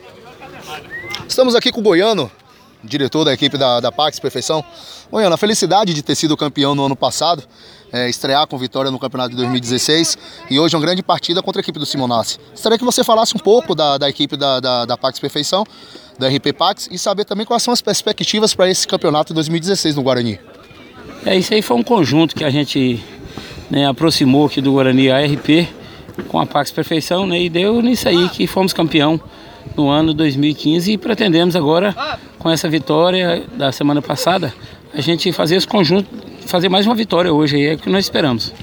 Estamos aqui com o Goiano, diretor da equipe da Pax Perfeição. Goiano, a felicidade de ter sido campeão no ano passado, estrear com vitória no campeonato de 2016 e hoje uma grande partida contra a equipe do Simonassi. Gostaria que você falasse um pouco da equipe da Pax Perfeição, da RP Pax, e saber também quais são as perspectivas para esse campeonato de 2016 no Guarani. Isso aí foi um conjunto que a gente aproximou aqui do Guarani a RP com a Pax Perfeição, e deu nisso aí que fomos campeão no ano 2015 e pretendemos agora, com essa vitória da semana passada, a gente fazer esse conjunto, fazer mais uma vitória hoje, aí é o que nós esperamos.